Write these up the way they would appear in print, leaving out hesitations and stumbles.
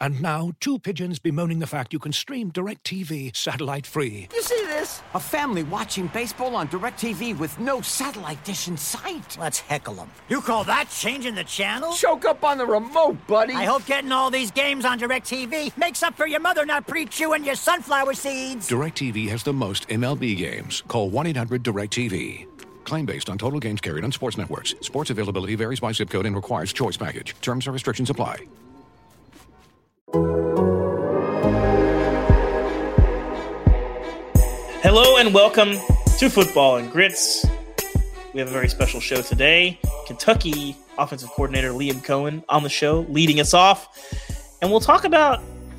And now, two pigeons bemoaning the fact you can stream DirecTV satellite-free. You see this? A family watching baseball on DirecTV with no satellite dish in sight. Let's heckle them. You call that changing the channel? Choke up on the remote, buddy. I hope getting all these games on DirecTV makes up for your mother not pre-chewing your sunflower seeds. DirecTV has the most MLB games. Call 1-800-DirecTV. Claim based on total games carried on sports networks. Sports availability varies by zip code and requires choice package. Terms and restrictions apply. Hello and welcome to Football and Grits. We have a very special show today. Kentucky offensive coordinator Liam Coen on the show, leading us off. And we'll talk about,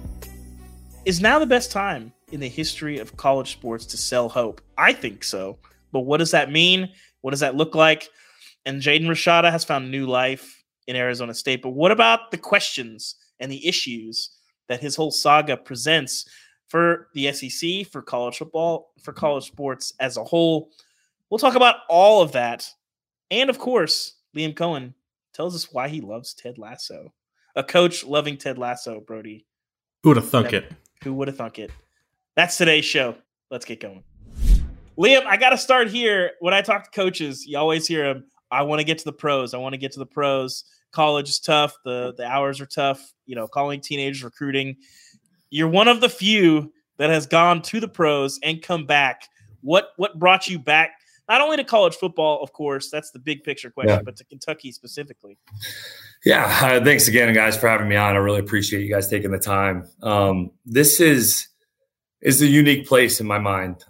is now the best time in the history of college sports to sell hope? I think so. But what does that mean? What does that look like? And Jaden Rashada has found new life in Arizona State. But what about the questions and the issues that his whole saga presents for the SEC, for college football, for college sports as a whole? We'll talk about all of that. And, of course, Liam Coen tells us why he loves Ted Lasso. A coach loving Ted Lasso, Brody. Who would have thunk it? Who would have thunk it? That's today's show. Let's get going. Liam, I got to start here. When I talk to coaches, you always hear them, I want to get to the pros. I want to get to the pros. College is tough. The hours are tough. You know, calling teenagers, recruiting. You're one of the few that has gone to the pros and come back. What brought you back? Not only to college football, of course, that's the big picture question, but to Kentucky specifically. Yeah, thanks again, guys, for having me on. I really appreciate you guys taking the time. This is a unique place in my mind.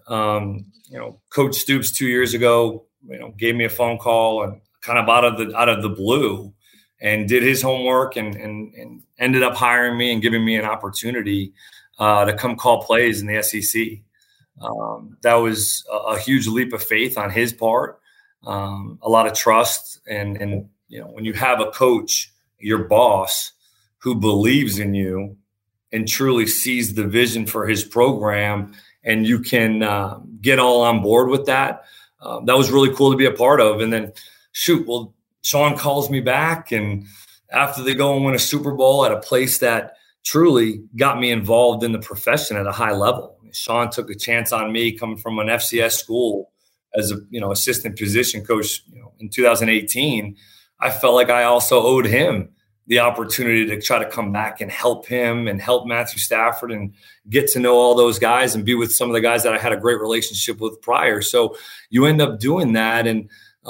Coach Stoops 2 years ago, gave me a phone call and kind of out of the blue, and did his homework and ended up hiring me and giving me an opportunity to come call plays in the SEC. That was a huge leap of faith on his part, a lot of trust. And when you have a coach, your boss, who believes in you and truly sees the vision for his program, and you can get all on board with that, that was really cool to be a part of. And then, Sean calls me back, and after they go and win a Super Bowl at a place that truly got me involved in the profession at a high level. Sean took a chance on me coming from an FCS school as a assistant position coach in 2018. I felt like I also owed him the opportunity to try to come back and help him and help Matthew Stafford and get to know all those guys and be with some of the guys that I had a great relationship with prior. So you end up doing that, and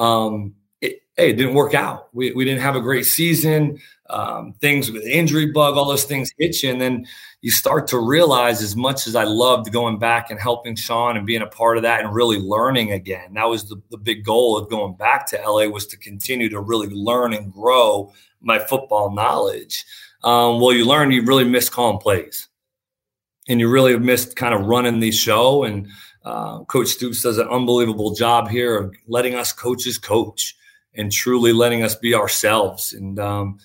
it didn't work out. We didn't have a great season. Things with the injury bug, all those things hit you. And then you start to realize, as much as I loved going back and helping Sean and being a part of that and really learning again, that was the big goal of going back to LA, was to continue to really learn and grow my football knowledge. You learn you really miss calling plays, and you really missed kind of running the show. And Coach Stoops does an unbelievable job here of letting us coaches coach and truly letting us be ourselves. And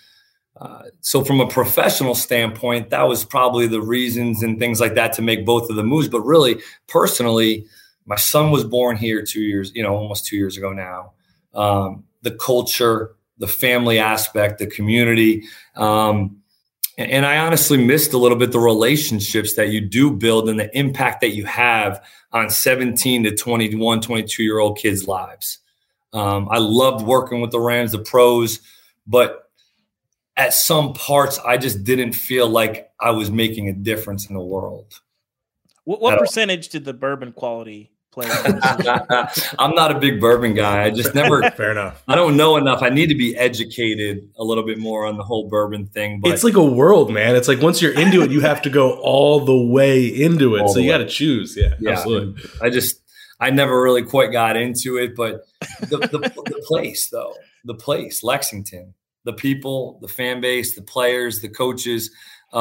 so from a professional standpoint, that was probably the reasons and things like that to make both of the moves. But really, personally, my son was born here almost 2 years ago now. The culture, the family aspect, the community. And I honestly missed a little bit the relationships that you do build and the impact that you have on 17 to 21, 22-year-old kids' lives. I loved working with the Rams, the pros, but at some parts, I just didn't feel like I was making a difference in the world. What percentage did the bourbon quality play? I'm not a big bourbon guy. I just never. Fair enough. I don't know enough. I need to be educated a little bit more on the whole bourbon thing. But it's like a world, man. It's like once you're into it, you have to go all the way into it. So you got to choose. Yeah, absolutely. I never really quite got into it, but the place, Lexington, the people, the fan base, the players, the coaches,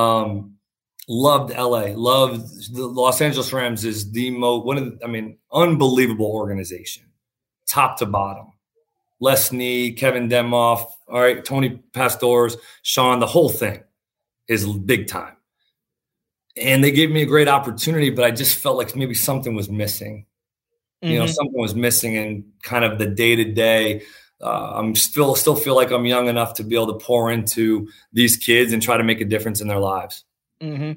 loved LA, loved the Los Angeles Rams is unbelievable organization, top to bottom. Les Snead, Kevin Demoff, all right, Tony Pastors, Sean, the whole thing is big time. And they gave me a great opportunity, but I just felt like maybe something was missing. Mm-hmm. Something was missing in kind of the day-to-day I'm still feel like I'm young enough to be able to pour into these kids and try to make a difference in their lives. Mm-hmm.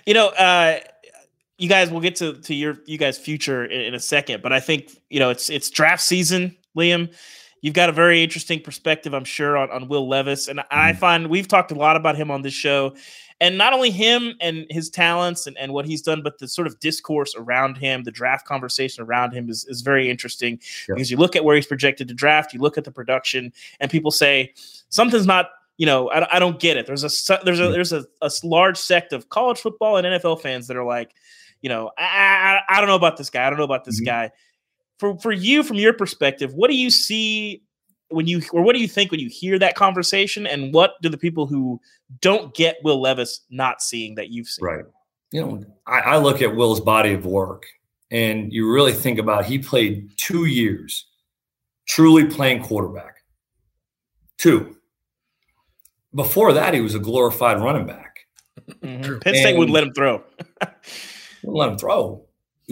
You guys, we'll get to you guys' future in a second, but I think, it's draft season, Liam. You've got a very interesting perspective, I'm sure, on Will Levis. And I find we've talked a lot about him on this show, and not only him and his talents and what he's done, but the sort of discourse around him, the draft conversation around him is very interesting because you look at where he's projected to draft, you look at the production, and people say something's not, I don't get it. There's a large sect of college football and NFL fans that are like, I don't know about this guy. I don't know about this guy. For you, from your perspective, what do you see what do you think when you hear that conversation, and what do the people who don't get Will Levis not seeing that you've seen? Right. I look at Will's body of work, and you really think about he played 2 years truly playing quarterback. 2. Before that, he was a glorified running back. Mm-hmm. Penn State wouldn't let him throw. Wouldn't let him throw.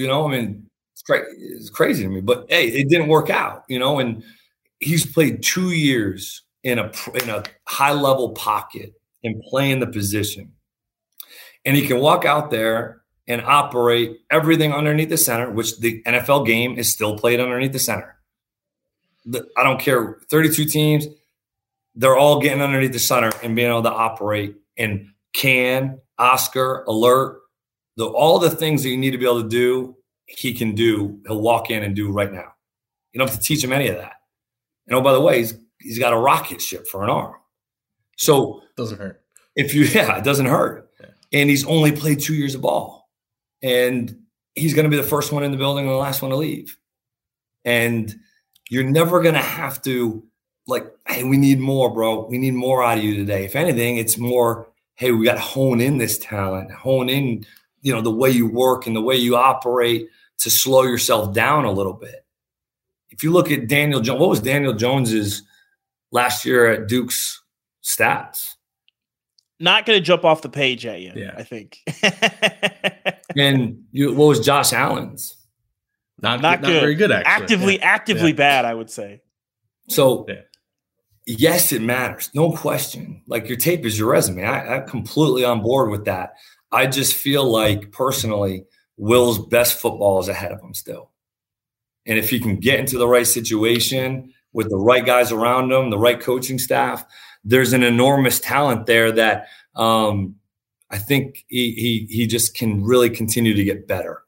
It's crazy to me. But, hey, it didn't work out, and he's played 2 years in a high-level pocket and playing the position. And he can walk out there and operate everything underneath the center, which the NFL game is still played underneath the center. I don't care, 32 teams, they're all getting underneath the center and being able to operate and Oscar, alert, all the things that you need to be able to do, he can do. He'll walk in and do right now. You don't have to teach him any of that. And oh, by the way, he's got a rocket ship for an arm. So doesn't hurt. It doesn't hurt. Yeah. And he's only played 2 years of ball. And he's going to be the first one in the building and the last one to leave. And you're never going to have to hey, we need more, bro. We need more out of you today. If anything, it's more, hey, we got to hone in this talent, hone in, the way you work and the way you operate to slow yourself down a little bit. If you look at Daniel Jones, what was Daniel Jones's last year at Duke's stats? Not going to jump off the page at you, I think. And what was Josh Allen's? Not good. Very good, actually. Actively bad, I would say. So, yes, it matters. No question. Your tape is your resume. I'm completely on board with that. I just feel like, personally, Will's best football is ahead of him still. And if he can get into the right situation with the right guys around him, the right coaching staff, there's an enormous talent there that I think he just can really continue to get better.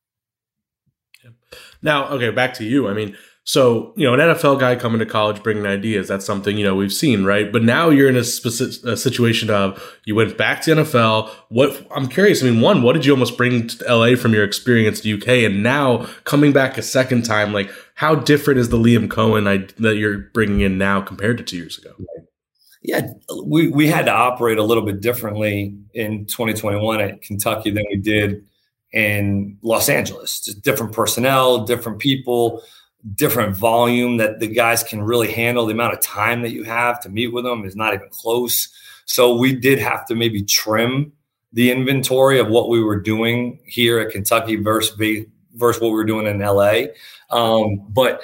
Now, okay, back to you. So, an NFL guy coming to college bringing ideas, that's something, we've seen, right? But now you're in a situation of you went back to NFL. I'm curious, one, what did you almost bring to LA from your experience to UK? And now coming back a second time, how different is the Liam Cohen that you're bringing in now compared to 2 years ago? Yeah, we had to operate a little bit differently in 2021 at Kentucky than we did in Los Angeles. Just different personnel, different people, different volume that the guys can really handle. The amount of time that you have to meet with them is not even close. So we did have to maybe trim the inventory of what we were doing here at Kentucky versus what we were doing in LA. But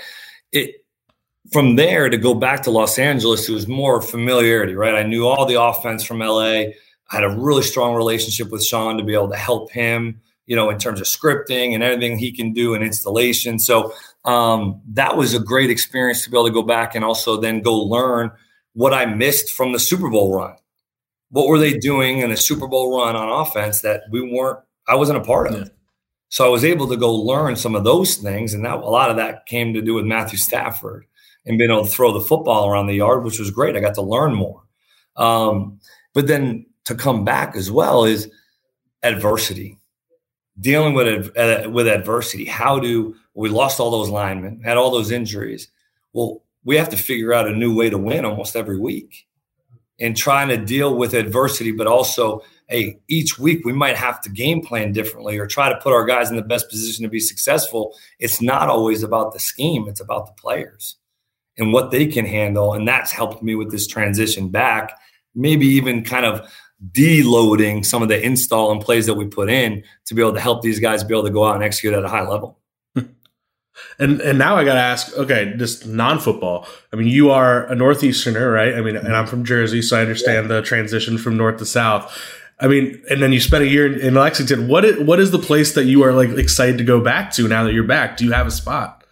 from there to go back to Los Angeles, it was more familiarity, right? I knew all the offense from LA. I had a really strong relationship with Sean to be able to help him, in terms of scripting and everything he can do and installation. So that was a great experience to be able to go back and also then go learn what I missed from the Super Bowl run. What were they doing in a Super Bowl run on offense that I wasn't a part of. Yeah. So I was able to go learn some of those things. And a lot of that came to do with Matthew Stafford and being able to throw the football around the yard, which was great. I got to learn more. But then to come back as well is adversity. Dealing with adversity. We lost all those linemen, had all those injuries. Well, we have to figure out a new way to win almost every week and trying to deal with adversity, but also, hey, each week we might have to game plan differently or try to put our guys in the best position to be successful. It's not always about the scheme. It's about the players and what they can handle. And that's helped me with this transition back, maybe even kind of deloading some of the install and plays that we put in to be able to help these guys be able to go out and execute at a high level. And now I got to ask, okay, just non-football. I mean, you are a Northeasterner, right? I mean, and I'm from Jersey, so I understand the transition from North to South. I mean, and then you spent a year in Lexington. What is the place that you are like excited to go back to now that you're back? Do you have a spot?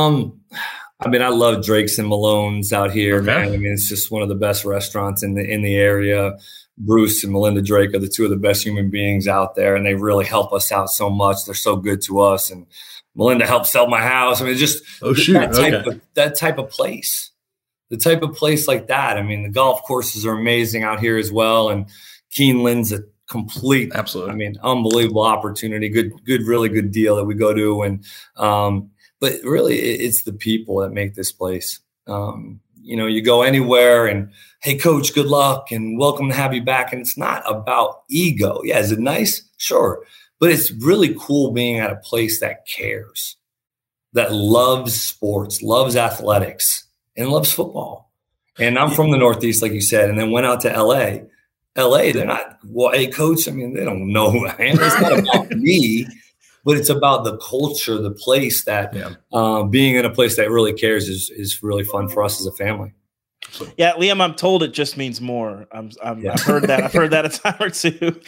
I mean, I love Drake's and Malone's out here, Okay. man. I mean, it's just one of the best restaurants in the area. Bruce and Melinda Drake are the two of the best human beings out there, and they really help us out so much. They're so good to us, and Melinda helped sell my house. I mean, just that type of place, the type of place like that. I mean, the golf courses are amazing out here as well, and Keeneland's a complete, absolutely, I mean, unbelievable opportunity. Good, really good deal that we go to, and but really, it's the people that make this place. You go anywhere and, hey, coach, good luck and welcome to have you back. And it's not about ego. Yeah, is it nice? Sure. But it's really cool being at a place that cares, that loves sports, loves athletics, and loves football. And I'm from the Northeast, like you said, and then went out to L.A. L.A., they're not, well, hey, coach, I mean, they don't know who I am. It's not about me. But it's about the culture, the place that being in a place that really cares is really fun for us as a family. Yeah, Liam, I'm told it just means more. I've heard that. I've heard that a time or two.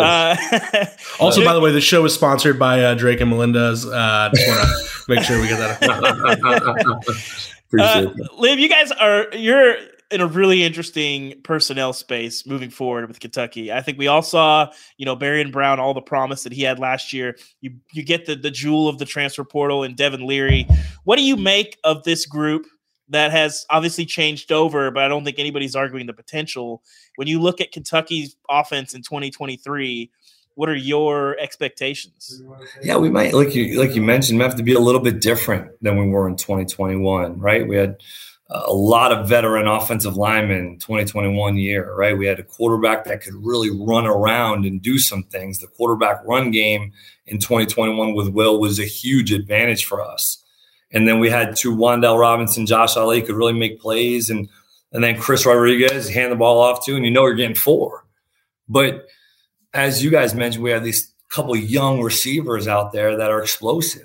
Also, by the way, the show is sponsored by Drake and Melinda's. Just want to make sure we get that. Appreciate that. Liam, you're in a really interesting personnel space moving forward with Kentucky. I think we all saw, Barion Brown, all the promise that he had last year. You get the jewel of the transfer portal in Devin Leary. What do you make of this group that has obviously changed over, but I don't think anybody's arguing the potential? When you look at Kentucky's offense in 2023, what are your expectations? Yeah, we might, like you mentioned, have to be a little bit different than we were in 2021, right? We had a lot of veteran offensive linemen 2021 year, right? We had a quarterback that could really run around and do some things. The quarterback run game in 2021 with Will was a huge advantage for us. And then we had two, Wan'Dale Robinson, Josh Ali could really make plays. And then Chris Rodriguez hand the ball off to, and you're getting four. But as you guys mentioned, we have these couple young receivers out there that are explosive.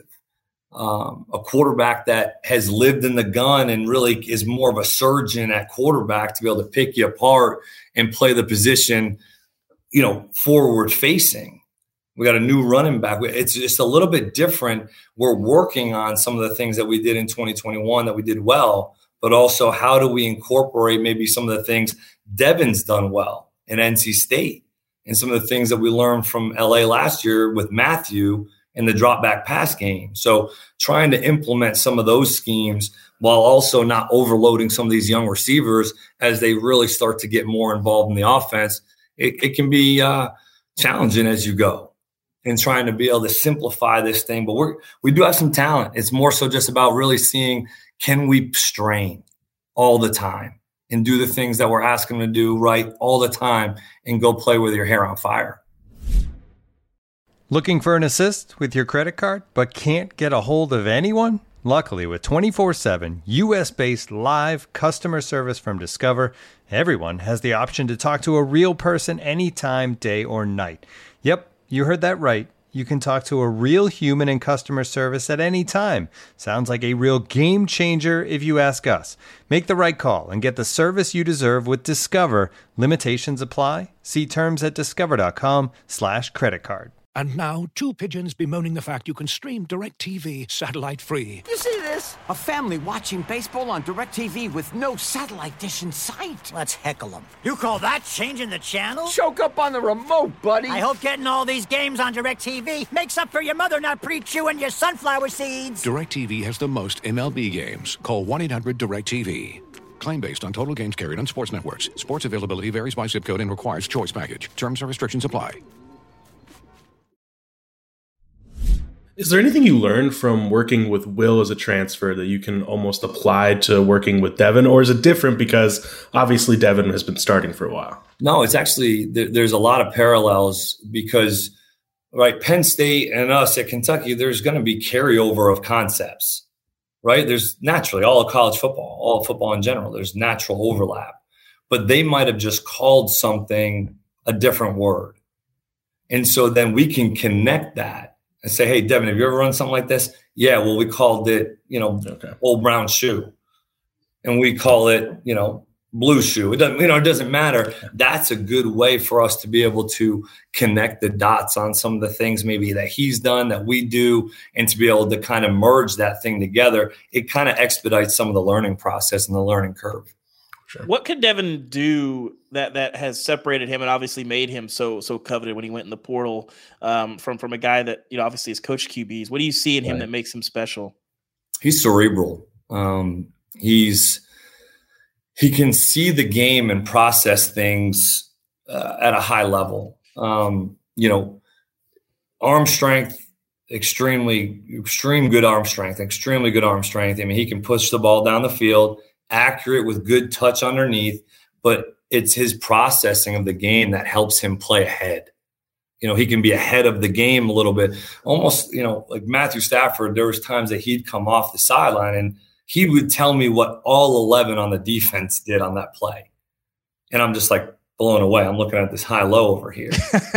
A quarterback that has lived in the gun and really is more of a surgeon at quarterback to be able to pick you apart and play the position, forward facing. We got a new running back. It's just a little bit different. We're working on some of the things that we did in 2021 that we did well, but also how do we incorporate maybe some of the things Devin's done well in NC State and some of the things that we learned from LA last year with Matthew in the drop back pass game. So trying to implement some of those schemes while also not overloading some of these young receivers as they really start to get more involved in the offense. It can be challenging as you go and trying to be able to simplify this thing. But we do have some talent. It's more so just about really seeing, can we strain all the time and do the things that we're asking them to do right all the time and go play with your hair on fire. Looking for an assist with your credit card, but can't get a hold of anyone? Luckily, with 24/7 U.S.-based live customer service from Discover, everyone has the option to talk to a real person anytime, day or night. Yep, you heard that right. You can talk to a real human in customer service at any time. Sounds like a real game changer if you ask us. Make the right call and get the service you deserve with Discover. Limitations apply. See terms at discover.com/creditcard. And now, two pigeons bemoaning the fact you can stream DirecTV satellite-free. You see this? A family watching baseball on DirecTV with no satellite dish in sight. Let's heckle them. You call that changing the channel? Choke up on the remote, buddy. I hope getting all these games on DirecTV makes up for your mother not pre-chewing your sunflower seeds. DirecTV has the most MLB games. Call 1-800-DirecTV. Claim based on total games carried on sports networks. Sports availability varies by zip code and requires choice package. Terms and restrictions apply. Is there anything you learned from working with Will as a transfer that you can almost apply to working with Devin? Or is it different because obviously Devin has been starting for a while? No, it's actually, there's a lot of parallels because, right, Penn State and us at Kentucky, there's going to be carryover of concepts, right? There's naturally all of college football, all of football in general, there's natural overlap. But they might have just called something a different word. And so then we can connect that and say, hey, Devin, have you ever run something like this? Yeah, well, we called it, old brown shoe. And we call it, blue shoe. It doesn't matter. That's a good way for us to be able to connect the dots on some of the things maybe that he's done, that we do, and to be able to kind of merge that thing together. It kind of expedites some of the learning process and the learning curve. Sure. What could Devin do that has separated him and obviously made him so coveted when he went in the portal from a guy that obviously has coached QBs? What do you see in him that makes him special? He's cerebral. He can see the game and process things at a high level. Arm strength, extreme good arm strength. I mean, he can push the ball down the field, accurate with good touch underneath, but it's his processing of the game that helps him play ahead. He can be ahead of the game a little bit, almost, like Matthew Stafford. There was times that he'd come off the sideline and he would tell me what all 11 on the defense did on that play. And I'm just like blown away. I'm looking at this high-low over here,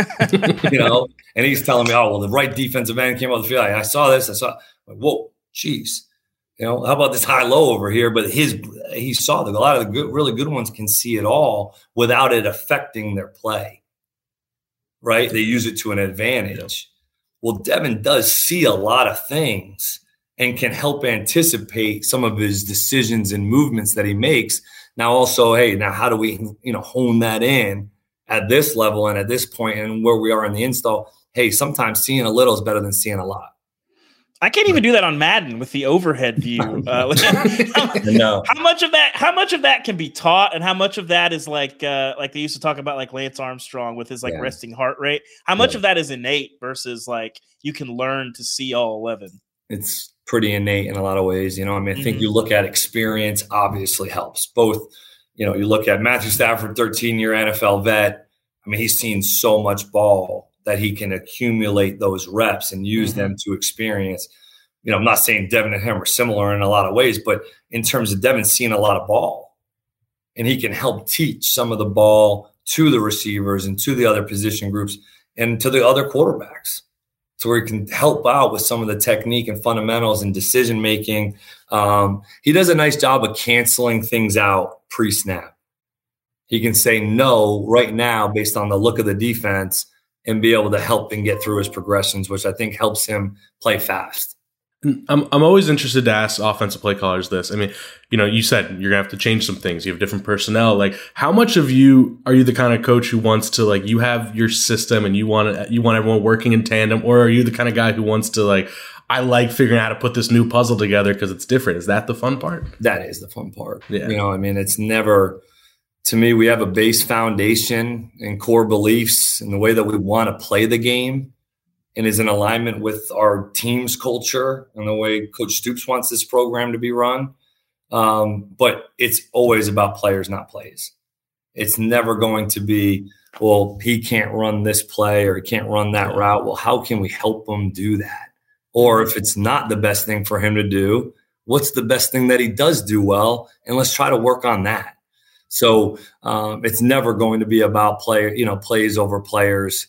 and he's telling me, oh, well, the right defensive end came off the field. I saw this. I'm like, whoa, geez. How about this high-low over here? But he saw that a lot of the really good ones can see it all without it affecting their play, right? They use it to an advantage. Well, Devin does see a lot of things and can help anticipate some of his decisions and movements that he makes. Now also, how do we, hone that in at this level and at this point and where we are in the install? Hey, sometimes seeing a little is better than seeing a lot. I can't even do that on Madden with the overhead view. No. How much of that can be taught, and how much of that is like they used to talk about like Lance Armstrong with his resting heart rate? How much of that is innate versus like you can learn to see all 11? It's pretty innate in a lot of ways. I think you look at experience obviously helps. Both, you look at Matthew Stafford, 13-year NFL vet. I mean, he's seen so much ball that he can accumulate those reps and use them to experience. I'm not saying Devin and him are similar in a lot of ways, but in terms of Devin seeing a lot of ball, and he can help teach some of the ball to the receivers and to the other position groups and to the other quarterbacks. So where he can help out with some of the technique and fundamentals and decision-making. He does a nice job of canceling things out pre-snap. He can say no right now based on the look of the defense and be able to help and get through his progressions, which I think helps him play fast. I'm always interested to ask offensive play callers this. I mean, you said you're gonna have to change some things. You have different personnel. Like, how much of you are you the kind of coach who wants to you have your system and you want everyone working in tandem, or are you the kind of guy who wants to I like figuring out how to put this new puzzle together because it's different? Is that the fun part? That is the fun part. Yeah. It's never. To me, we have a base foundation and core beliefs in the way that we want to play the game, and is in alignment with our team's culture and the way Coach Stoops wants this program to be run. But it's always about players, not plays. It's never going to be, well, he can't run this play or he can't run that route. Well, how can we help him do that? Or if it's not the best thing for him to do, what's the best thing that he does do well? And let's try to work on that. So it's never going to be about plays over players.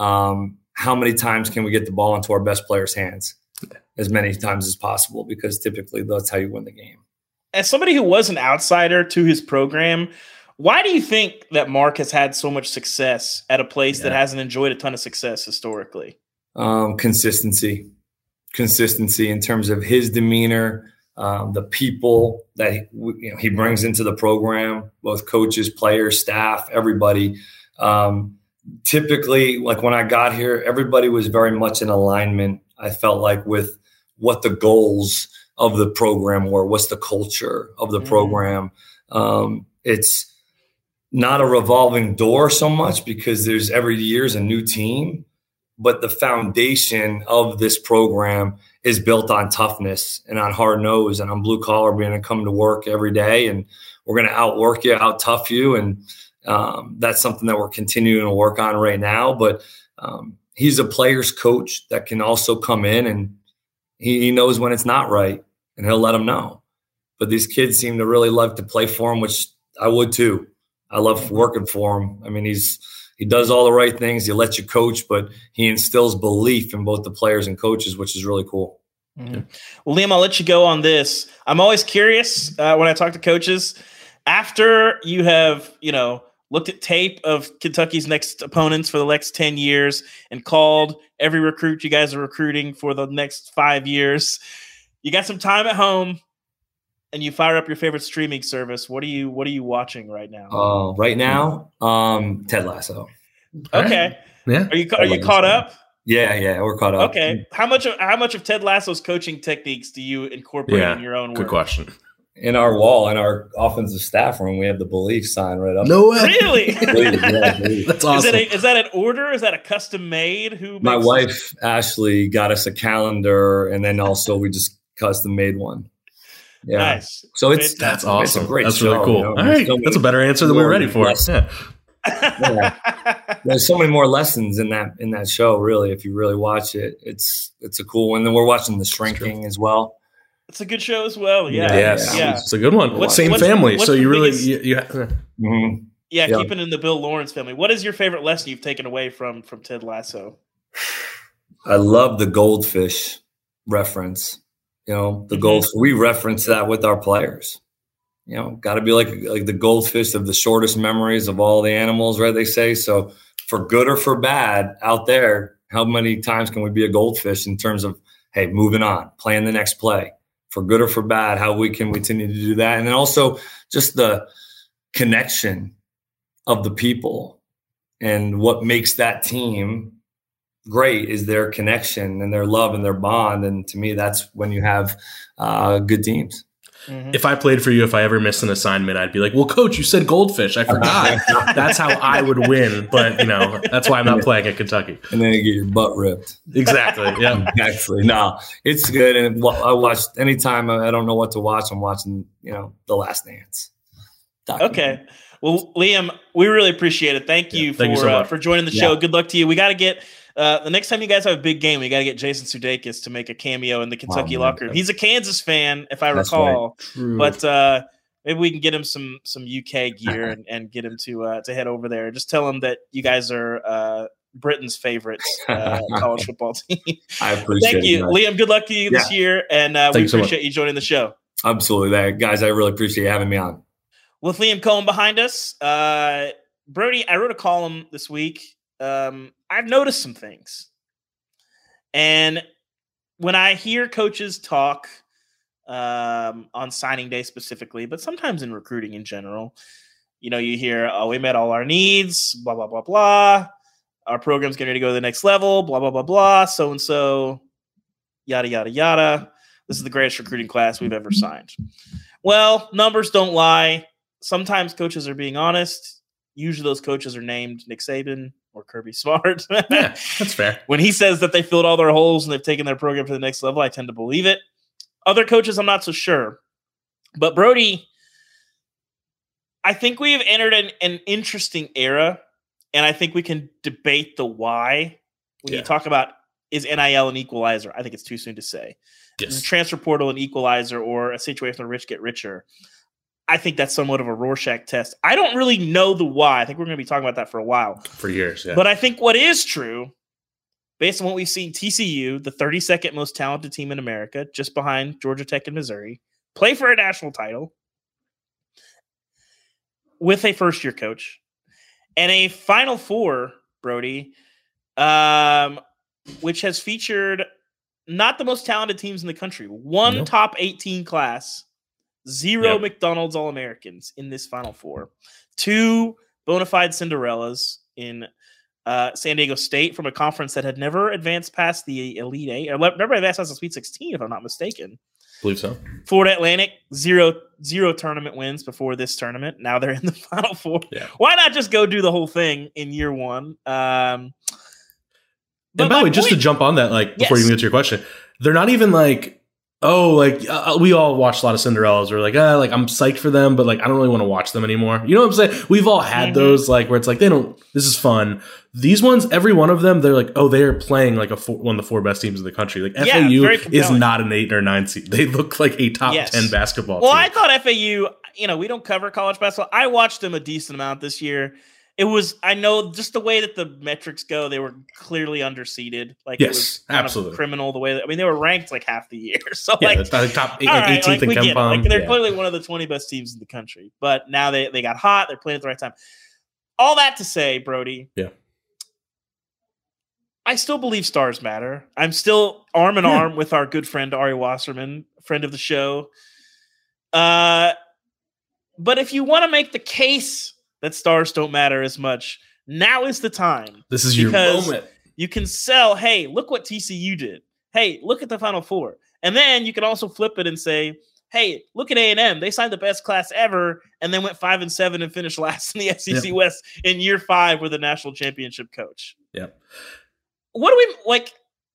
How many times can we get the ball into our best players' hands? As many times as possible, because typically that's how you win the game. As somebody who was an outsider to his program, why do you think that Mark has had so much success at a place that hasn't enjoyed a ton of success historically? Consistency in terms of his demeanor, the people that he brings into the program, both coaches, players, staff, everybody. Typically, like when I got here, everybody was very much in alignment, I felt like, with what the goals of the program were, what's the culture of the program. It's not a revolving door so much because there's every year's a new team, but the foundation of this program is built on toughness and on hard nose and on blue collar, being able to come to work every day, and we're going to outwork you, out tough you. And that's something that we're continuing to work on right now. But he's a player's coach that can also come in and he knows when it's not right, and he'll let them know. But these kids seem to really love to play for him, which I would too. I love working for him. I mean, he's he does all the right things. He lets you coach, but he instills belief in both the players and coaches, which is really cool. Mm-hmm. Well, Liam, I'll let you go on this. I'm always curious when I talk to coaches, after you have, looked at tape of Kentucky's next opponents for the next 10 years and called every recruit you guys are recruiting for the next 5 years. You got some time at home and you fire up your favorite streaming service. What are you watching right now? Right now, Ted Lasso. Okay. Yeah. Are you caught up? Yeah, we're caught up. Okay. How much of Ted Lasso's coaching techniques do you incorporate in your own work? Good question. In our wall, in our offensive staff room, we have the belief sign right up. No way. Really? Believe. That's awesome. Is that an order? Is that a custom made? My wife, Ashley, got us a calendar, and then also we just custom made one. Yeah. Nice. So that's awesome. It's a great that's show, really cool. All right. That's a better answer than we were ready for. Yeah. There's so many more lessons in that show, really, if you really watch it. It's a cool one. Then we're watching The Shrinking as well. It's a good show as well. Yeah. Yes. Yeah. It's a good one. Same family. So you really Mm-hmm. Yeah, keeping in the Bill Lawrence family. What is your favorite lesson you've taken away from Ted Lasso? I love the goldfish reference. The gold. We reference that with our players. Got to be like the goldfish of the shortest memories of all the animals, right? They say. So for good or for bad out there, how many times can we be a goldfish in terms of, hey, moving on, playing the next play? For good or for bad, how we can continue to do that. And then also just the connection of the people, and what makes that team great is their connection and their love and their bond. And to me, that's when you have good teams. Mm-hmm. If I played for you, if I ever missed an assignment, I'd be like, well, coach, you said goldfish. I forgot. That's how I would win. But, that's why I'm not playing at Kentucky. And then you get your butt ripped. Exactly. Yeah. Exactly. No, it's good. And I watched anytime I don't know what to watch, I'm watching, The Last Dance. Okay. Well, Liam, we really appreciate it. Thank you for joining the show. Good luck to you. We got to get the next time you guys have a big game, we got to get Jason Sudeikis to make a cameo in the Kentucky locker room. He's a Kansas fan, if I recall, but maybe we can get him some UK gear and get him to head over there. Just tell him that you guys are Britain's favorite college football team. I appreciate it. Thank you, Liam. Good luck to you this year, and we appreciate you joining the show. Absolutely, guys. I really appreciate you having me on. With Liam Cohen behind us, Brody, I wrote a column this week. I've noticed some things. And when I hear coaches talk on signing day specifically, but sometimes in recruiting in general, you hear, oh, we met all our needs, blah, blah, blah, blah. Our program's getting ready to go to the next level, blah, blah, blah, blah. So-and-so, yada, yada, yada. This is the greatest recruiting class we've ever signed. Well, numbers don't lie. Sometimes coaches are being honest. Usually those coaches are named Nick Saban or Kirby Smart. Yeah, that's fair. When he says that they filled all their holes and they've taken their program to the next level, I tend to believe it. Other coaches, I'm not so sure. But Brody, I think we have entered an interesting era, and I think we can debate the why. When you talk about, is NIL an equalizer? I think it's too soon to say. Is the transfer portal an equalizer or a situation where rich get richer? I think that's somewhat of a Rorschach test. I don't really know the why. I think we're going to be talking about that for a while. For years, yeah. But I think what is true, based on what we've seen, TCU, the 32nd most talented team in America, just behind Georgia Tech and Missouri, play for a national title with a first-year coach and a Final Four, Brody, which has featured not the most talented teams in the country. One top 18 class, 0 McDonald's All-Americans in this Final Four. 2 bona fide Cinderellas in San Diego State from a conference that had never advanced past the Elite Eight, or never advanced past the Sweet 16, if I'm not mistaken. I believe so. Florida Atlantic, zero tournament wins before this tournament. Now they're in the Final Four. Yeah. Why not just go do the whole thing in year one? And by the way, just to jump on that, before you get to your question, they're not even we all watched a lot of Cinderellas. We're I'm psyched for them, but I don't really want to watch them anymore. You know what I'm saying? We've all had those, where it's this is fun. These ones, every one of them, they're they are playing one of the 4 best teams in the country. FAU is not an 8 or 9 seed. They look like a top 10 basketball team. Well, I thought FAU, we don't cover college basketball. I watched them a decent amount this year. It was, I know, just the way that the metrics go, they were clearly underseeded. Like, yes, it was kind absolutely of criminal the way that, I mean, they were ranked like half the year. So, yeah, like, the top 18th right, in we get it. KenPom. Like, they're clearly one of the 20 best teams in the country. But now they got hot. They're playing at the right time. All that to say, Brody. Yeah. I still believe stars matter. I'm still arm in arm with our good friend Ari Wasserman, friend of the show. But if you want to make the case that stars don't matter as much, now is the time. This is your moment. You can sell, hey, look what TCU did. Hey, look at the Final Four. And then you can also flip it and say, hey, look at A&M. They signed the best class ever and then went 5-7 and finished last in the SEC West in year 5 with a national championship coach. Yep. What do we like?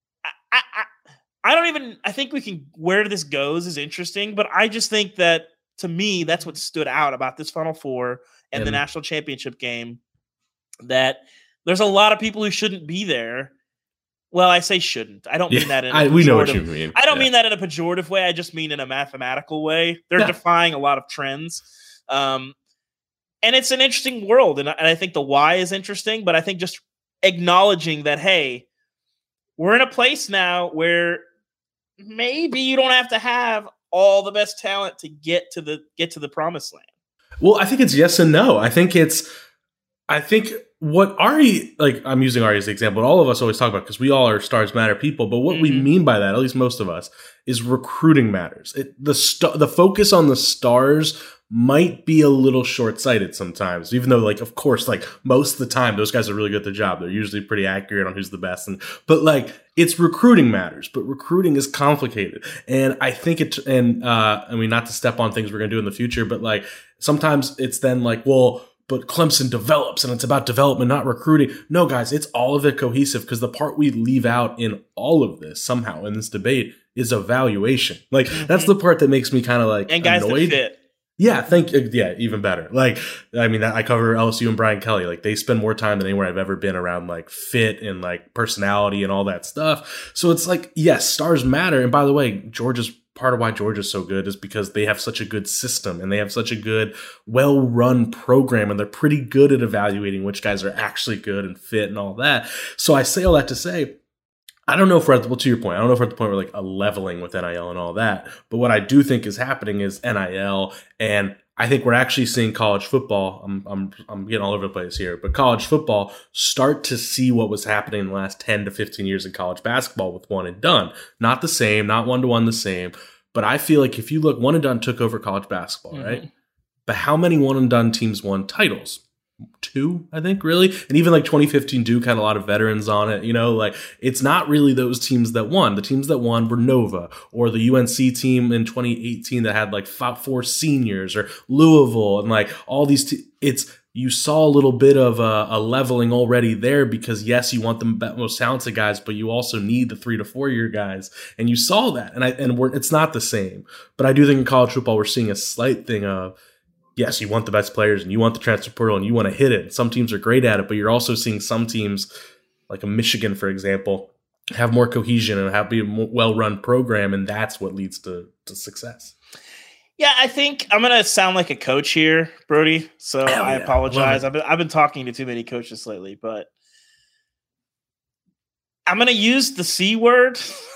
I don't even. I think we can. Where this goes is interesting, but I just think that to me, that's what stood out about this Final Four and the national championship game. That there's a lot of people who shouldn't be there. Well, I say shouldn't. I don't mean that in a pejorative. We know what you mean. I don't mean that in a pejorative way. I just mean in a mathematical way. They're defying a lot of trends. And it's an interesting world. And I think the why is interesting, but I think just acknowledging that, hey, we're in a place now where maybe you don't have to have all the best talent to get to the promised land. Well, I think it's yes and no. I think what Ari, like I'm using Ari as the example, all of us always talk about because we all are stars matter people, but what we mean by that, at least most of us, is recruiting matters. The focus on the stars might be a little short-sighted sometimes, even though, like, of course, like most of the time, those guys are really good at their job. They're usually pretty accurate on who's the best. But like, it's recruiting matters, but recruiting is complicated. And I think I mean, not to step on things we're going to do in the future, but like, sometimes it's then like, well, but Clemson develops and it's about development, not recruiting. No, guys, it's all of it cohesive because the part we leave out in all of this somehow in this debate is evaluation. Like, that's the part that makes me kind of like and guys annoyed. That fit. Yeah, even better. Like, I mean, I cover LSU and Brian Kelly. Like, they spend more time than anywhere I've ever been around, like, fit and, like, personality and all that stuff. So it's like, yes, stars matter. And by the way, part of why Georgia's so good is because they have such a good system and they have such a good, well-run program, and they're pretty good at evaluating which guys are actually good and fit and all that. So I say all that to say, I don't know if we're at to your point, I don't know if we're at the point where like a leveling with NIL and all that, but what I do think is happening is NIL, and I think we're actually seeing college football. I'm getting all over the place here, but college football start to see what was happening in the last 10 to 15 years in college basketball with one and done. Not the same, not one-to-one the same, but I feel like if you look, one and done took over college basketball, right? But how many one and done teams won titles? 2, I think, really. And even like 2015 Duke had a lot of veterans on it, you know, like it's not really those teams that won. The teams that won were Nova or the UNC team in 2018 that had like 4 seniors, or Louisville, and like all these you saw a little bit of a leveling already there because yes, you want the most talented guys, but you also need the 3 to 4 year guys. And you saw that. It's not the same, but I do think in college football, we're seeing a slight thing of, yes, you want the best players and you want the transfer portal and you want to hit it. Some teams are great at it, but you're also seeing some teams, like a Michigan, for example, have more cohesion and be a more well-run program, and that's what leads to success. Yeah, I think I'm going to sound like a coach here, Brody, so I apologize. I've been talking to too many coaches lately, but I'm going to use the C word.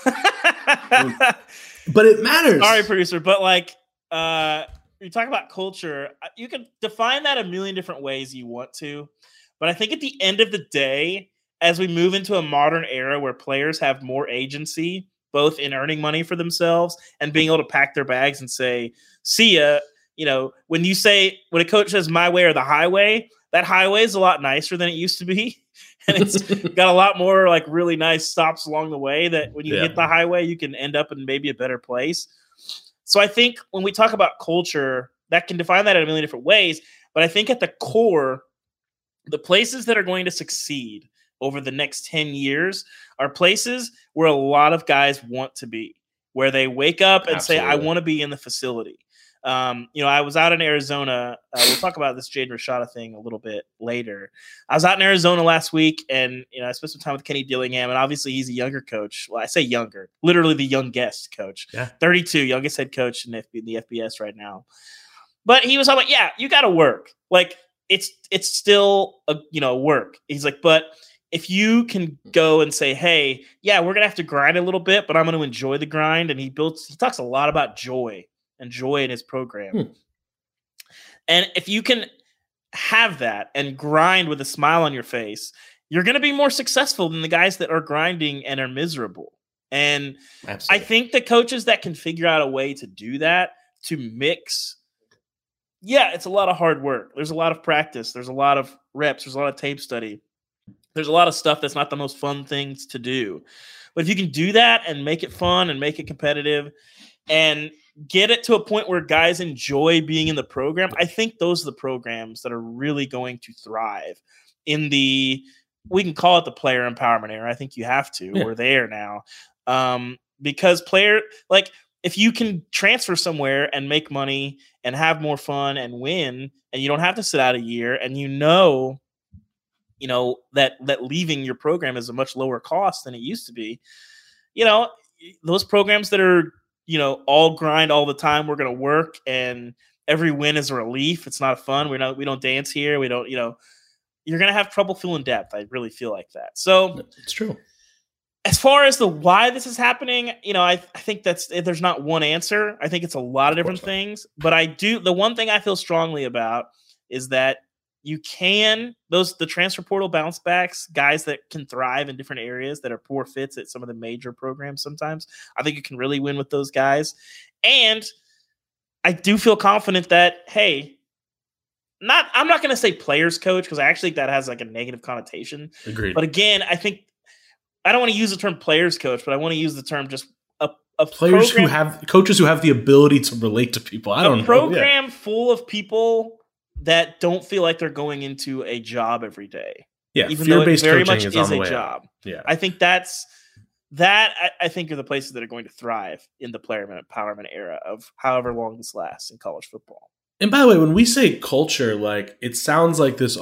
But it matters. Sorry, producer, but like you talk about culture, you can define that a million different ways you want to. But I think at the end of the day, as we move into a modern era where players have more agency, both in earning money for themselves and being able to pack their bags and say, see ya, you know, when a coach says my way or the highway, that highway is a lot nicer than it used to be. And it's got a lot more like really nice stops along the way that when you hit the highway, you can end up in maybe a better place. So I think when we talk about culture, that can define that in a million different ways. But I think at the core, the places that are going to succeed over the next 10 years are places where a lot of guys want to be, where they wake up and say, I want to be in the facility. I was out in Arizona. We'll talk about this Jaden Rashada thing a little bit later. I was out in Arizona last week, and I spent some time with Kenny Dillingham, and obviously he's a younger coach. Well, I say younger, literally the youngest coach. 32, youngest head coach in the FBS right now. But he was talking about, you got to work. Like, it's still work. He's like, but if you can go and say, hey, yeah, we're gonna have to grind a little bit, but I'm gonna enjoy the grind. And he talks a lot about joy and joy in his program. And if you can have that and grind with a smile on your face, you're gonna be more successful than the guys that are grinding and are miserable. And absolutely. I think the coaches that can figure out a way to do that, to mix, it's a lot of hard work. There's a lot of practice. There's a lot of reps. There's a lot of tape study. There's a lot of stuff that's not the most fun things to do. But if you can do that and make it fun and make it competitive and get it to a point where guys enjoy being in the program, I think those are the programs that are really going to thrive in we can call it the player empowerment era. I think you have to. Yeah. We're there now. Because if you can transfer somewhere and make money and have more fun and win, and you don't have to sit out a year, and that leaving your program is a much lower cost than it used to be. Those programs that are, all grind all the time, we're going to work, and every win is a relief. It's not fun. We don't dance here. We don't, you're going to have trouble filling depth. I really feel like that. So it's true. As far as the why this is happening, I think there's not one answer. I think it's a lot of different things. But the one thing I feel strongly about is that you can, the transfer portal bounce backs, guys that can thrive in different areas that are poor fits at some of the major programs sometimes. I think you can really win with those guys. And I do feel confident that, hey, I'm not going to say players coach, because I actually think that has like a negative connotation. Agreed. But again, I think I don't want to use the term players coach, but I want to use the term just a players program, who have coaches who have the ability to relate to people. I don't know. A program full of people that don't feel like they're going into a job every day. Yeah, even though it very much is a job. Yeah, I think I think are the places that are going to thrive in the player empowerment era of however long this lasts in college football. And by the way, when we say culture, like it sounds like this.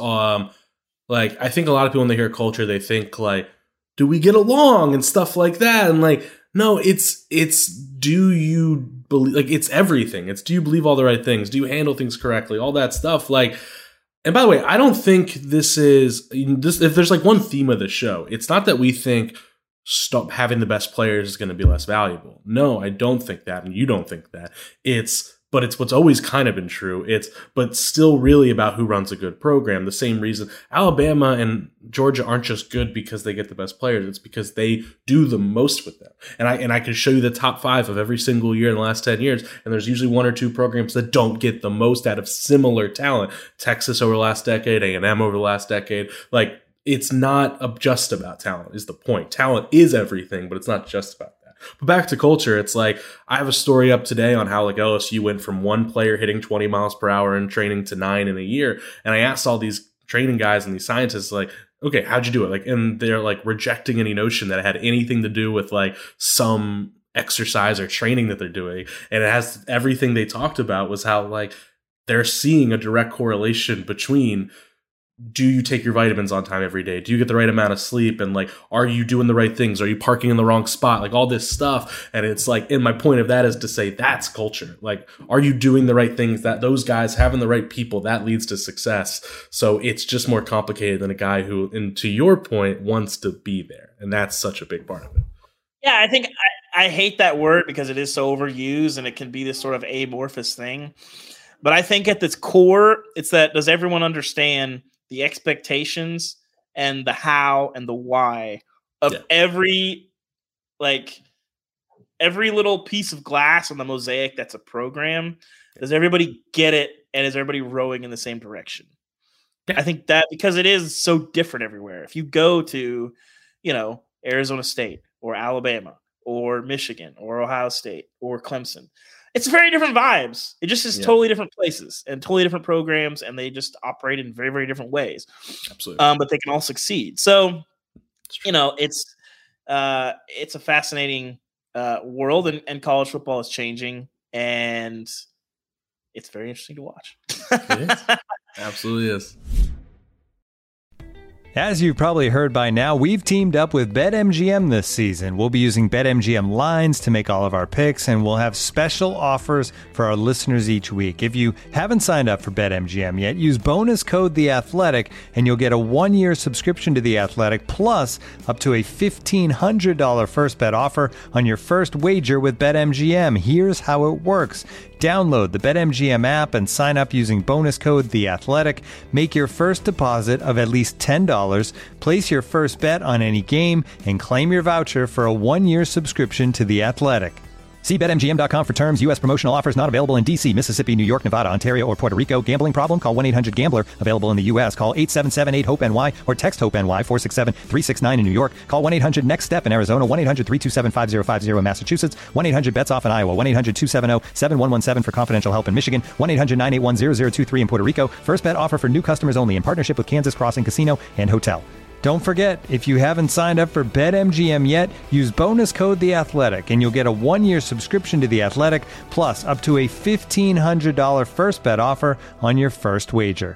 Like I think a lot of people when they hear culture, they think like, do we get along and stuff like that? And like, no, it's do you believe, like it's everything. It's do you believe all the right things? Do you handle things correctly? All that stuff. Like, and by the way, I don't think this is this. If there's like one theme of the show, it's not that we think stop having the best players is going to be less valuable. No, I don't think that, and you don't think that. But it's what's always kind of been true. But still really about who runs a good program. The same reason Alabama and Georgia aren't just good because they get the best players. It's because they do the most with them. And I can show you the top 5 of every single year in the last 10 years. And there's usually 1 or 2 programs that don't get the most out of similar talent. Texas over the last decade, A&M over the last decade. Like, it's not just about talent is the point. Talent is everything, but it's not just about that. But back to culture, it's like I have a story up today on how like LSU went from 1 player hitting 20 miles per hour in training to 9 in a year. And I asked all these training guys and these scientists, like, okay, how'd you do it? Like, and they're like rejecting any notion that it had anything to do with like some exercise or training that they're doing. And it has everything they talked about was how like they're seeing a direct correlation between, do you take your vitamins on time every day? Do you get the right amount of sleep? And like, are you doing the right things? Are you parking in the wrong spot? Like all this stuff. And it's like, and my point of that is to say that's culture. Like, are you doing the right things? That those guys having the right people, that leads to success. So it's just more complicated than a guy who, and to your point, wants to be there. And that's such a big part of it. Yeah, I think I hate that word because it is so overused and it can be this sort of amorphous thing. But I think at its core, it's that does everyone understand the expectations and the how and the why of every little piece of glass on the mosaic that's a program? Does everybody get it? And is everybody rowing in the same direction? Yeah. I think that because it is so different everywhere. If you go to, Arizona State or Alabama or Michigan or Ohio State or Clemson, it's very different vibes. It just is totally different places and totally different programs, and they just operate in very, very different ways. Absolutely. But they can all succeed. So, it's a fascinating world, and college football is changing, and it's very interesting to watch. It is. Absolutely is. As you've probably heard by now, we've teamed up with BetMGM this season. We'll be using BetMGM lines to make all of our picks, and we'll have special offers for our listeners each week. If you haven't signed up for BetMGM yet, use bonus code The Athletic, and you'll get a 1-year subscription to The Athletic, plus up to a $1,500 first bet offer on your first wager with BetMGM. Here's how it works. Download the BetMGM app and sign up using bonus code The Athletic. Make your first deposit of at least $10. Place your first bet on any game and claim your voucher for a 1-year subscription to The Athletic. See BetMGM.com for terms. U.S. promotional offers not available in D.C., Mississippi, New York, Nevada, Ontario, or Puerto Rico. Gambling problem? Call 1-800-GAMBLER. Available in the U.S. Call 877-8-HOPE-NY or text HOPE-NY 467-369 in New York. Call 1-800-NEXT-STEP in Arizona. 1-800-327-5050 in Massachusetts. 1-800-BETS-OFF in Iowa. 1-800-270-7117 for confidential help in Michigan. 1-800-981-0023 in Puerto Rico. First bet offer for new customers only in partnership with Kansas Crossing Casino and Hotel. Don't forget, if you haven't signed up for BetMGM yet, use bonus code The Athletic, and you'll get a 1-year subscription to The Athletic, plus up to a $1,500 first bet offer on your first wager.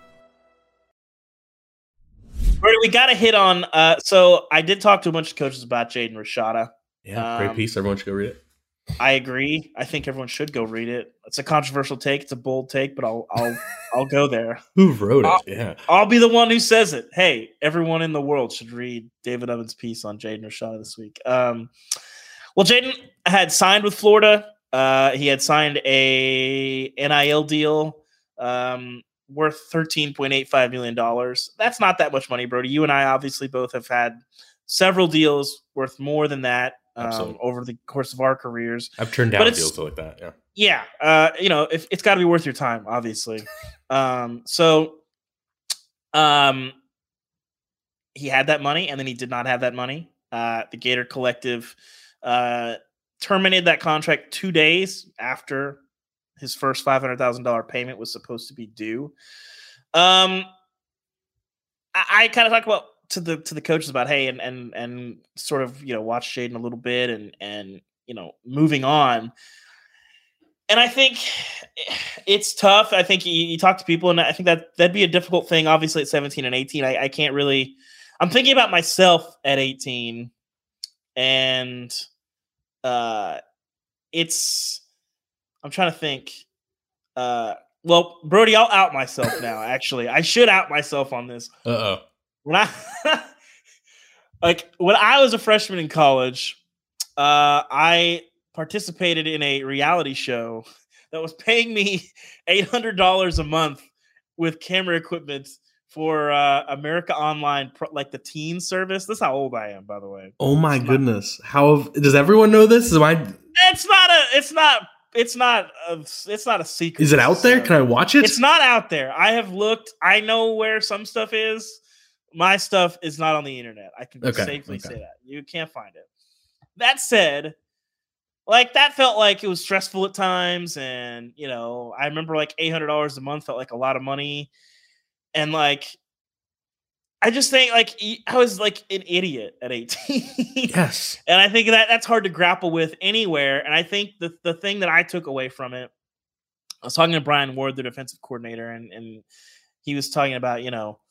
We got to hit on. So I did talk to a bunch of coaches about Jaden Rashada. Yeah, great piece. Everyone should go read it. I agree. I think everyone should go read it. It's a controversial take. It's a bold take, but I'll go there. Who wrote it? I'll be the one who says it. Hey, everyone in the world should read David Ovens' piece on Jaden Rashada this week. Well, Jaden had signed with Florida. He had signed a NIL deal worth $13.85 million. That's not that much money, Brody. You and I obviously both have had several deals worth more than that. Over the course of our careers. I've turned down deals like that. Yeah. If it's got to be worth your time, obviously. He had that money and then he did not have that money. The Gator Collective terminated that contract 2 days after his first $500,000 payment was supposed to be due. I kind of talk about to the coaches about, hey, and sort of, watch Jaden a little bit and moving on. And I think it's tough. I think you talk to people, and I think that'd be a difficult thing. Obviously at 17 and 18, I can't really, I'm thinking about myself at 18 and I'm trying to think, well, Brody, I'll out myself now. Actually, I should out myself on this. When I was a freshman in college, I participated in a reality show that was paying me $800 a month with camera equipment for America Online, like the teen service. That's how old I am, by the way. Oh my goodness! Does everyone know this? It's not a secret. Is it out there? Can I watch it? It's not out there. I have looked. I know where some stuff is. My stuff is not on the internet. I can safely say that. You can't find it. That said, that felt like it was stressful at times. And, I remember $800 a month felt like a lot of money. And I just think I was an idiot at 18. Yes. And I think that's hard to grapple with anywhere. And I think the thing that I took away from it, I was talking to Brian Ward, the defensive coordinator, and he was talking about,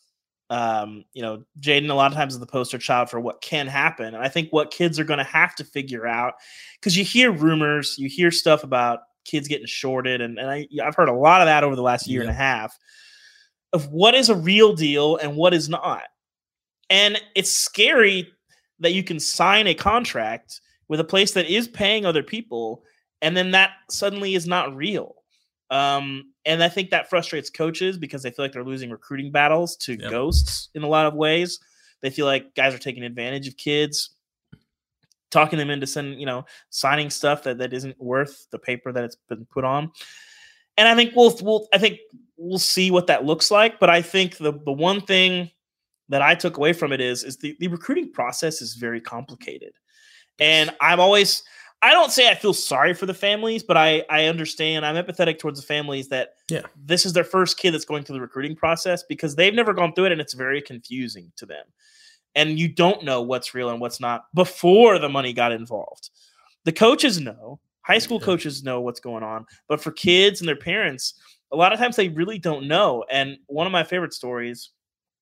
Jaden a lot of times is the poster child for what can happen. And I think what kids are going to have to figure out, because you hear rumors, you hear stuff about kids getting shorted. And I've heard a lot of that over the last year and a half of what is a real deal and what is not. And it's scary that you can sign a contract with a place that is paying other people, and then that suddenly is not real. And I think that frustrates coaches because they feel like they're losing recruiting battles to ghosts in a lot of ways. They feel like guys are taking advantage of kids, talking them into signing stuff that isn't worth the paper that it's been put on. And I think we'll see what that looks like. But I think the one thing that I took away from it is the recruiting process is very complicated. And I don't say I feel sorry for the families, but I understand. I'm empathetic towards the families that this is their first kid that's going through the recruiting process because they've never gone through it, and it's very confusing to them. And you don't know what's real and what's not before the money got involved. The coaches know. High school coaches know what's going on. But for kids and their parents, a lot of times they really don't know. And one of my favorite stories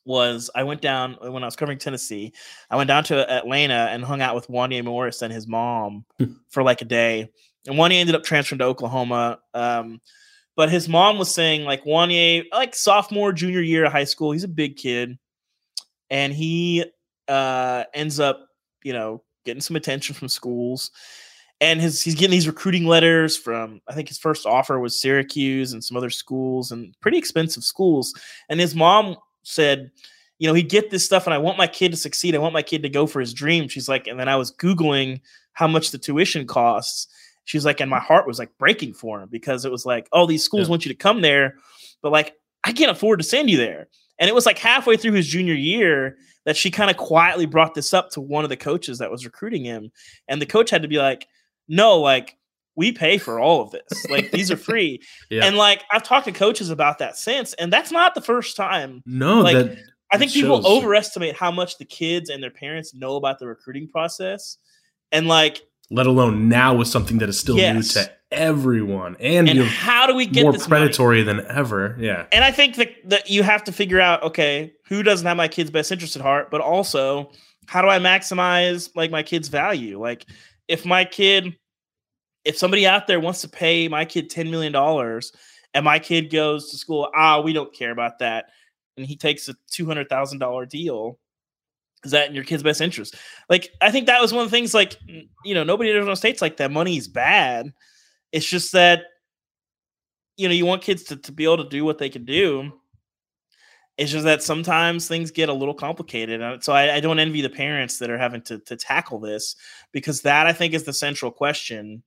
was I went down when I was covering Tennessee. I went down to Atlanta and hung out with Wanya Morris and his mom for like a day. And Wanya ended up transferring to Oklahoma. But his mom was saying like Wanya, like sophomore, junior year of high school, he's a big kid. And he ends up, getting some attention from schools. And he's getting these recruiting letters from, I think his first offer was Syracuse and some other schools and pretty expensive schools. And his mom said, he'd get this stuff and I want my kid to succeed. I want my kid to go for his dream. She's like, and then I was Googling how much the tuition costs. She's like, and my heart was like breaking for him because it was like, oh, these schools want you to come there, but like, I can't afford to send you there. And it was like halfway through his junior year that she kind of quietly brought this up to one of the coaches that was recruiting him. And the coach had to be like, no, like we pay for all of this. Like these are free. And like, I've talked to coaches about that since, and that's not the first time. No, like, I think people overestimate how much the kids and their parents know about the recruiting process. And like, let alone now with something that is still new to everyone. And how do we get more this predatory money? Than ever. Yeah. And I think that you have to figure out, okay, who doesn't have my kid's best interest at heart, but also how do I maximize like my kid's value? Like if somebody out there wants to pay my kid $10 million and my kid goes to school, we don't care about that. And he takes a $200,000 deal. Is that in your kid's best interest? Like, I think that was one of the things, like, nobody in Arizona State's like that money is bad. It's just that, you want kids to be able to do what they can do. It's just that sometimes things get a little complicated. So I don't envy the parents that are having to tackle this, because that I think is the central question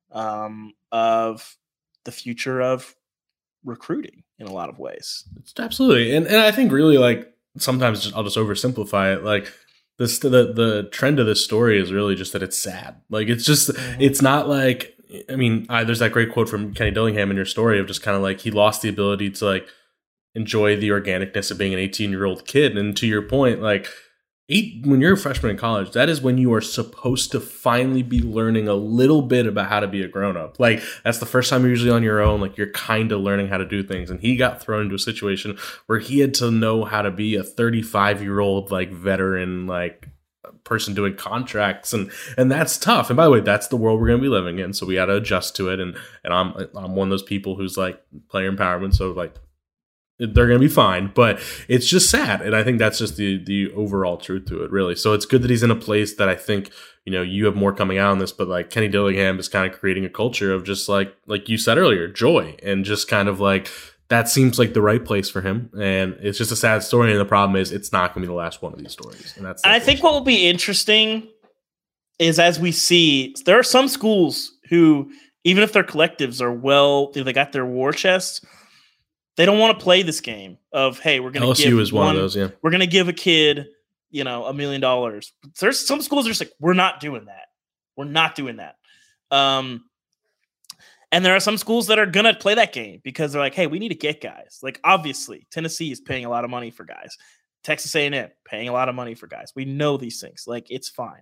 of the future of recruiting in a lot of ways. It's absolutely. And I think really like, sometimes I'll just oversimplify it. Like this, the trend of this story is really just that it's sad. Like it's just, it's not like, I mean, there's that great quote from Kenny Dillingham in your story of just kind of like, he lost the ability to like enjoy the organicness of being an 18-year-old kid. And to your point, like when you're a freshman in college, that is when you are supposed to finally be learning a little bit about how to be a grown-up. Like that's the first time you're usually on your own. Like you're kind of learning how to do things. And he got thrown into a situation where he had to know how to be a 35-year-old, like veteran, like person doing contracts. And that's tough. And by the way, that's the world we're going to be living in. So we got to adjust to it. And I'm one of those people who's like player empowerment. So like, they're going to be fine, but it's just sad. And I think that's just the overall truth to it, really. So it's good that he's in a place that I think, you have more coming out on this, but like Kenny Dillingham is kind of creating a culture of just like you said earlier, joy, and just kind of like, that seems like the right place for him. And it's just a sad story. And the problem is it's not going to be the last one of these stories. And I think what will be interesting is, as we see, there are some schools who, even if their collectives are they got their war chests, they don't want to play this game of, hey, we're going to give is one of those, yeah. We're going to give a kid, $1 million. There's some schools that are just like, we're not doing that. We're not doing that. And there are some schools that are going to play that game because they're like, hey, we need to get guys. Like, obviously, Tennessee is paying a lot of money for guys. Texas A&M paying a lot of money for guys. We know these things. Like, it's fine.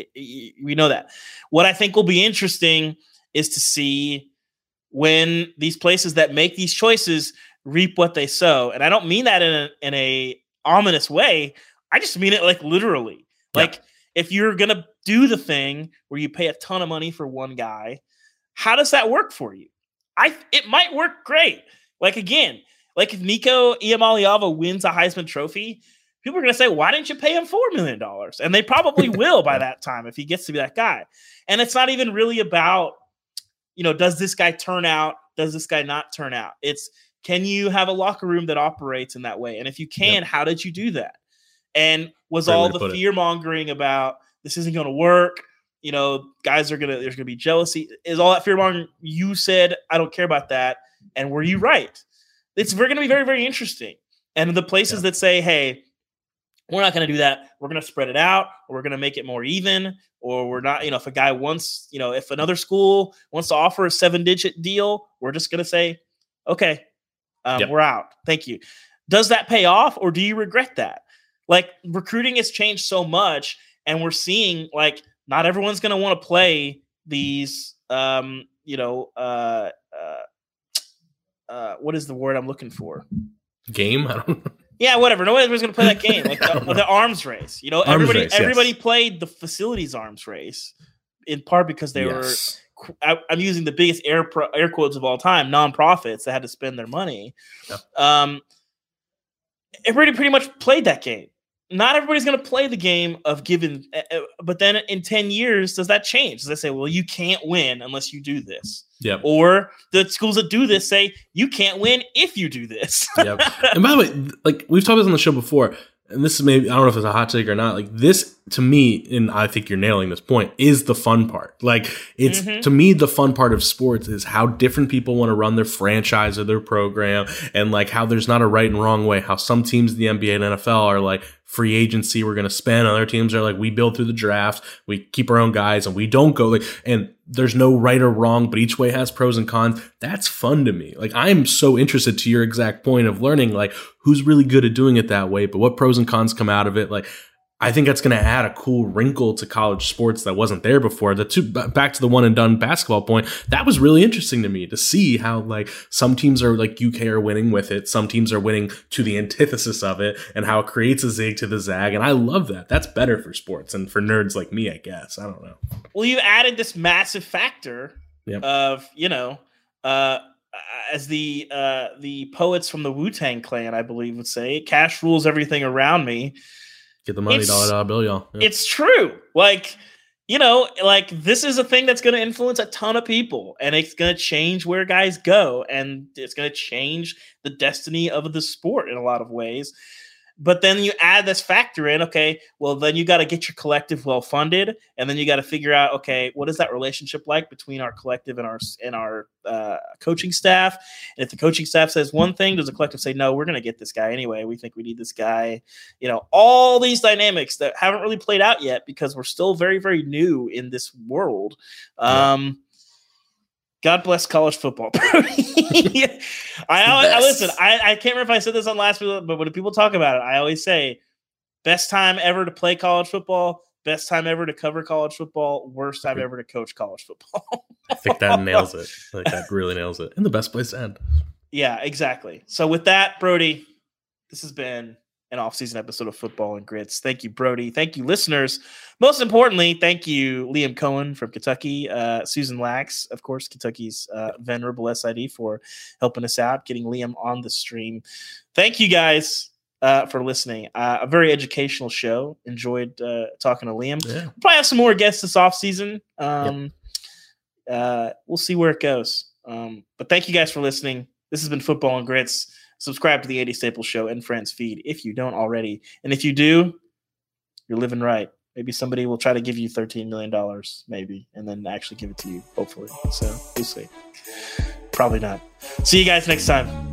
We know that. What I think will be interesting is to see when these places that make these choices reap what they sow. And I don't mean that in a ominous way. I just mean it like literally. Yeah. Like if you're going to do the thing where you pay a ton of money for one guy, how does that work for you? It might work great. Like again, like if Nico Iamaleava wins a Heisman Trophy, people are going to say, why didn't you pay him $4 million? And they probably will by that time if he gets to be that guy. And it's not even really about, does this guy turn out? Does this guy not turn out? It's, can you have a locker room that operates in that way? And if you can, how did you do that? And was all the fear mongering about this isn't going to work? Guys there's going to be jealousy. Is all that fear mongering? You said, I don't care about that. And were you right? We're going to be very, very interesting. And the places that say, hey, we're not going to do that. We're going to spread it out, or we're going to make it more even, or we're not, if a guy wants, if another school wants to offer a 7-digit deal, we're just going to say, okay, we're out. Thank you. Does that pay off, or do you regret that? Like recruiting has changed so much, and we're seeing like not everyone's going to want to play these, what is the word I'm looking for? Game? I don't know. Yeah, whatever. Nobody's going to play that game. Like the arms race. You know, everybody played the facilities arms race in part because they were. I'm using the biggest air quotes of all time. Nonprofits that had to spend their money. Yep. Everybody pretty much played that game. Not everybody's going to play the game of giving. But then in 10 years, does that change? Does they say, well, you can't win unless you do this? Yep. Or the schools that do this say you can't win if you do this. Yep. And by the way, like we've talked about this on the show before, and this is maybe, I don't know if it's a hot take or not. Like this to me, and I think you're nailing this point, is the fun part. Like it's to me, the fun part of sports is how different people want to run their franchise or their program, and like how there's not a right and wrong way. How some teams in the NBA and NFL are like free agency, we're going to spend. Other teams are like, we build through the draft, we keep our own guys, and we don't go like, and there's no right or wrong, but each way has pros and cons. That's fun to me. Like I'm so interested to your exact point of learning like who's really good at doing it that way, but what pros and cons come out of it. Like I think that's going to add a cool wrinkle to college sports that wasn't there before. Back to the one and done basketball point, that was really interesting to me to see how like some teams are like UK are winning with it. Some teams are winning to the antithesis of it, and how it creates a zig to the zag. And I love that. That's better for sports and for nerds like me, I guess. I don't know. Well, you added this massive factor of, you know, as the poets from the Wu-Tang Clan, I believe, would say, cash rules everything around me. Get the money, dollar bill, y'all. Yeah. It's true. Like, you know, like this is a thing that's going to influence a ton of people, and it's going to change where guys go, and it's going to change the destiny of the sport in a lot of ways. But then you add this factor in, okay, well, then you got to get your collective well-funded, and then you got to figure out, okay, what is that relationship like between our collective and our coaching staff? And if the coaching staff says one thing, does the collective say, no, we're going to get this guy anyway. We think we need this guy. You know, all these dynamics that haven't really played out yet because we're still very, very new in this world. God bless college football. I listen. I can't remember if I said this on last week, but when people talk about it, I always say, best time ever to play college football, best time ever to cover college football, worst time ever to coach college football. I think that nails it. Like that really nails it. And the best place to end. Yeah, exactly. So with that, Brody, this has been an off-season episode of Football and Grits. Thank you, Brody. Thank you, listeners. Most importantly, thank you, Liam Cohen from Kentucky, Susan Lax, of course, Kentucky's venerable SID, for helping us out, getting Liam on the stream. Thank you guys for listening. A very educational show. Enjoyed talking to Liam. Yeah. We'll probably have some more guests this off-season. We'll see where it goes. But thank you guys for listening. This has been Football and Grits. Subscribe to the 80 Staples Show and Friends feed if you don't already. And if you do, you're living right. Maybe somebody will try to give you $13 million, maybe, and then actually give it to you, hopefully. So we'll see. Probably not. See you guys next time.